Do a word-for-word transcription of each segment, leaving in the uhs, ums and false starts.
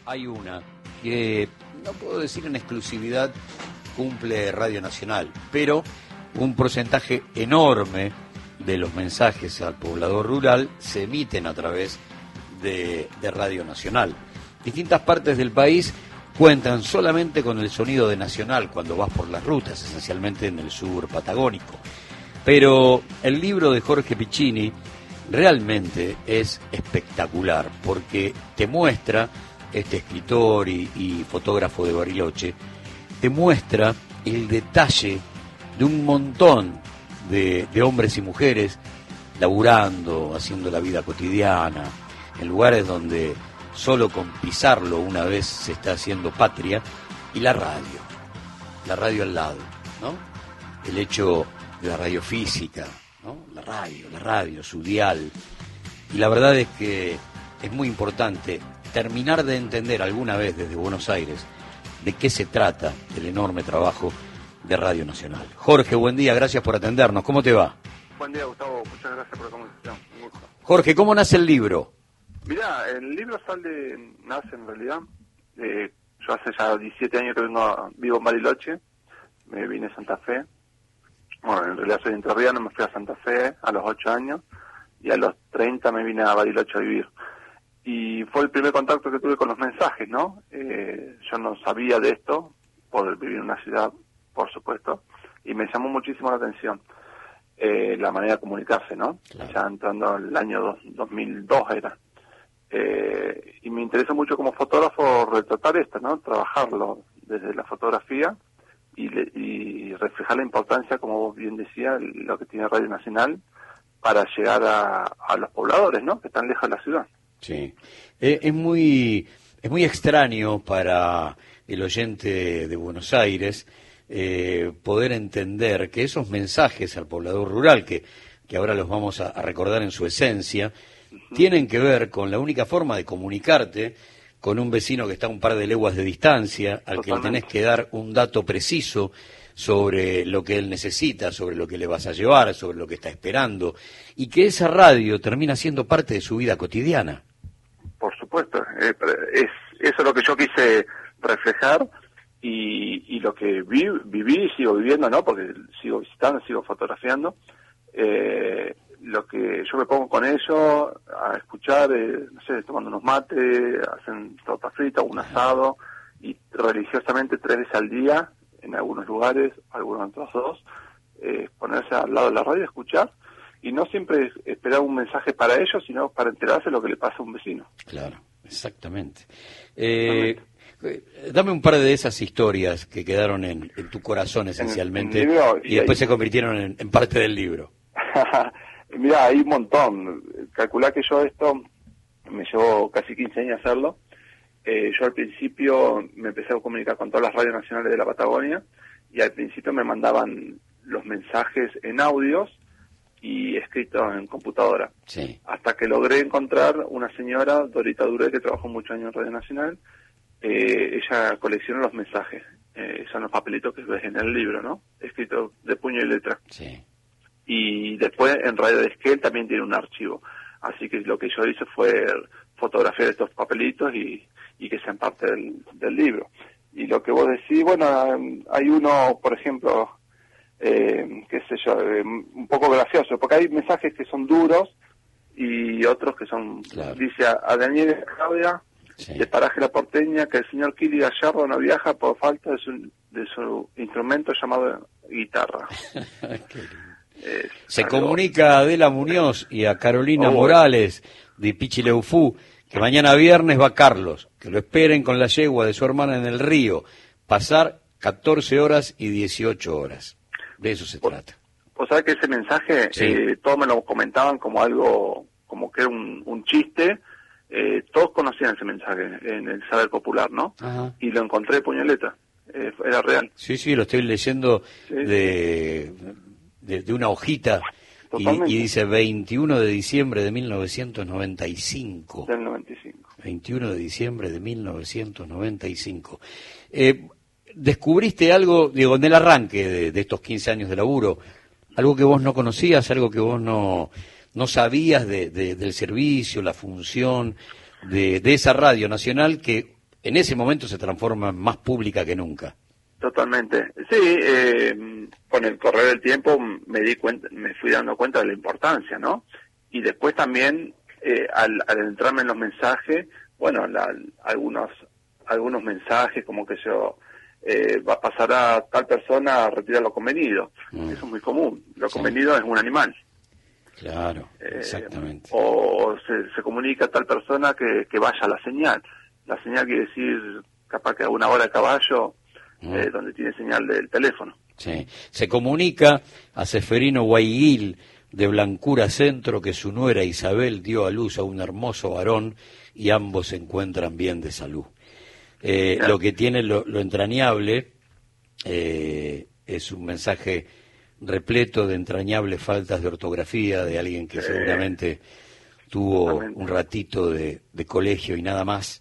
hay una que, no puedo decir en exclusividad, cumple Radio Nacional, pero un porcentaje enorme de los mensajes al poblador rural se emiten a través de, de Radio Nacional. Distintas partes del país cuentan solamente con el sonido de Nacional cuando vas por las rutas, esencialmente en el sur patagónico. Pero el libro de Jorge Piccini realmente es espectacular, porque te muestra, este escritor y, y fotógrafo de Bariloche, te muestra el detalle de un montón de, de hombres y mujeres laburando, haciendo la vida cotidiana, en lugares donde solo con pisarlo una vez se está haciendo patria, y la radio, la radio al lado, ¿no? El hecho de la radio física, ¿no? La radio, la radio, su dial. Y la verdad es que es muy importante terminar de entender alguna vez desde Buenos Aires de qué se trata el enorme trabajo de Radio Nacional. Jorge, buen día, gracias por atendernos. ¿Cómo te va? Buen día, Gustavo. Muchas gracias por la conversación. Un gusto. Jorge, ¿cómo nace el libro? Mirá, el libro sale, nace en realidad. Eh, yo hace ya diecisiete años que vengo, vivo en Bariloche. Me vine a Santa Fe. Bueno, en realidad soy entrerriano, me fui a Santa Fe a los ocho años. Y a los treinta me vine a Bariloche a vivir. Y fue el primer contacto que tuve con los mensajes, ¿no? Eh, yo no sabía de esto, por vivir en una ciudad, por supuesto, y me llamó muchísimo la atención eh, la manera de comunicarse, ¿no? Claro. Ya entrando el año dos, dos mil dos era. Eh, y me interesó mucho como fotógrafo retratar esto, ¿no? Trabajarlo desde la fotografía y, le, y reflejar la importancia, como vos bien decías, lo que tiene Radio Nacional para llegar a, a los pobladores, ¿no? Que están lejos de la ciudad. Sí, eh, es muy es muy extraño para el oyente de Buenos Aires eh, poder entender que esos mensajes al poblador rural, que, que ahora los vamos a, a recordar en su esencia, uh-huh. tienen que ver con la única forma de comunicarte con un vecino que está a un par de leguas de distancia, al Totalmente. Que le tenés que dar un dato preciso sobre lo que él necesita, sobre lo que le vas a llevar, sobre lo que está esperando, y que esa radio termina siendo parte de su vida cotidiana. Por supuesto, eh, es eso es lo que yo quise reflejar y, y lo que vi, viví y sigo viviendo, ¿no? Porque sigo visitando, sigo fotografiando. Eh, lo que yo me pongo con ellos a escuchar, eh, no sé, tomando unos mates, hacen torta frita, un asado, y religiosamente tres veces al día, en algunos lugares, algunos otros dos, eh, ponerse al lado de la radio, escuchar, y no siempre esperar un mensaje para ellos, sino para enterarse de lo que le pasa a un vecino. Claro, exactamente. Eh, dame un par de esas historias que quedaron en, en tu corazón, esencialmente, en, en libro, y, y después ahí se convirtieron en, en parte del libro. Mirá, hay un montón. Calculá que yo esto me llevó casi quince años hacerlo. Eh, yo al principio me empecé a comunicar con todas las radios nacionales de la Patagonia, y al principio me mandaban los mensajes en audios y escritos en computadora. Sí. Hasta que logré encontrar una señora, Dorita Duré, que trabajó muchos años en Radio Nacional. Eh, ella colecciona los mensajes, eh, son los papelitos que ves en el libro, ¿no? Escritos de puño y letra. Sí. Y después en Radio de Esquel también tiene un archivo. Así que lo que yo hice fue fotografiar estos papelitos y, y que sean parte del, del libro. Y lo que vos decís, bueno, hay uno, por ejemplo, eh, qué sé yo, eh, un poco gracioso, porque hay mensajes que son duros y otros que son, claro. Dice a, a Daniel y Claudia, sí. de Paraje La Porteña, que el señor Kili Gallardo no viaja por falta de su, de su instrumento llamado guitarra. Eh, Se algo... comunica a Adela Muñoz y a Carolina oh, Morales de Pichileufú que mañana viernes va Carlos, que lo esperen con la yegua de su hermana en el río, pasar catorce horas y dieciocho horas. De eso se o, trata. O sea que ese mensaje, sí. eh, todos me lo comentaban como algo, como que era un, un chiste, eh, todos conocían ese mensaje en el saber popular, ¿no? Ajá. Y lo encontré de puñoleta, eh, era real. Sí, sí, lo estoy leyendo sí. de... De, de una hojita y, y dice veintiuno de diciembre de mil novecientos noventa y cinco. Del noventa y cinco. veintiuno de diciembre de mil novecientos noventa y cinco. Eh, ¿Descubriste algo, digo, en el arranque de, de estos quince años de laburo, algo que vos no conocías, algo que vos no, no sabías de, de, del servicio, la función de, de esa radio nacional que en ese momento se transforma en más pública que nunca. Totalmente. Sí, eh, con el correr del tiempo me di cuenta, me fui dando cuenta de la importancia, ¿no? Y después también, eh, al, al entrarme en los mensajes, bueno, la, algunos algunos mensajes como que yo eh, va a pasar a tal persona a retirar lo convenido. Mm. Eso es muy común. Lo sí. convenido es un animal. Claro, eh, exactamente. O se, se comunica a tal persona que, que vaya a la señal. La señal quiere decir capaz que a una hora de caballo, mm. eh, donde tiene señal del teléfono. Sí. Se comunica a Seferino Guaiguil, de Blancura Centro, que su nuera Isabel dio a luz a un hermoso varón y ambos se encuentran bien de salud. Eh, lo que tiene lo, lo entrañable eh, es un mensaje repleto de entrañables faltas de ortografía de alguien que eh, seguramente tuvo totalmente. un ratito de, de colegio y nada más,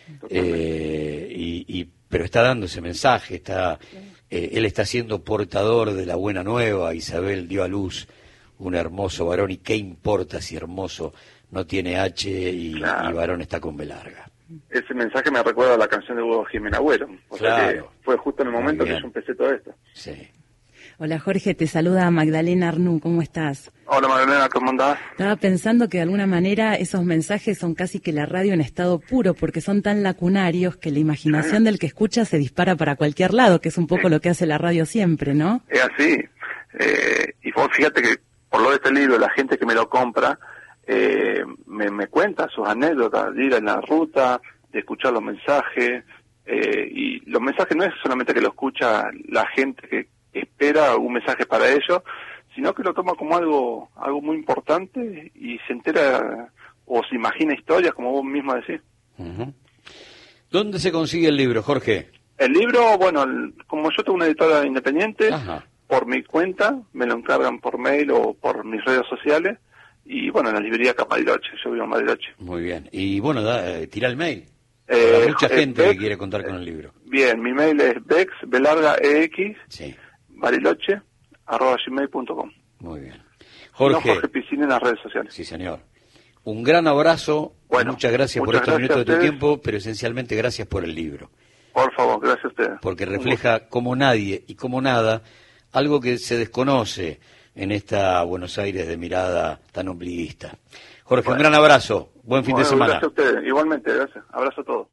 eh, y, y pero está dando ese mensaje, está eh, él está siendo portador de la buena nueva. Isabel dio a luz un hermoso varón, y qué importa si hermoso no tiene H y, claro. y varón está con B larga. Ese mensaje me recuerda a la canción de Hugo Jiménez Agüero, o claro. sea que fue justo en el momento que yo empecé todo esto. Sí. Hola Jorge, te saluda Magdalena Arnú, ¿cómo estás? Hola Magdalena, ¿cómo andás? Estaba pensando que de alguna manera esos mensajes son casi que la radio en estado puro, porque son tan lacunarios que la imaginación sí. del que escucha se dispara para cualquier lado, que es un poco sí. lo que hace la radio siempre, ¿no? Es así, eh, y vos fíjate que por lo de este libro, la gente que me lo compra eh, me, me cuenta sus anécdotas de ir en la ruta, de escuchar los mensajes, eh, y los mensajes no es solamente que lo escucha la gente que espera un mensaje para ellos, sino que lo toma como algo algo muy importante y se entera o se imagina historias, como vos misma decís. Uh-huh. ¿Dónde se consigue el libro, Jorge? El libro, bueno, el, como yo tengo una editora independiente, Ajá. por mi cuenta, me lo encargan por mail o por mis redes sociales, y bueno, en la librería acá Bariloche, yo vivo en Bariloche. Muy bien, y bueno, da, eh, tira el mail. Eh, Para mucha gente Bex, que quiere contar con el libro. Bien, mi mail es bex, belarga, ex, sí. bariloche, arroba gmail punto com. Muy bien. Jorge. No, Jorge Piscina en las redes sociales. Sí, señor. Un gran abrazo, bueno, muchas gracias muchas por estos minutos de tu tiempo, pero esencialmente gracias por el libro. Por favor, gracias a ustedes. Porque refleja como nadie y como nada algo que se desconoce en esta Buenos Aires de mirada tan ombliguista. Jorge, bueno. un gran abrazo, buen fin bueno, de semana. Gracias a ustedes, igualmente, gracias. Abrazo a todos.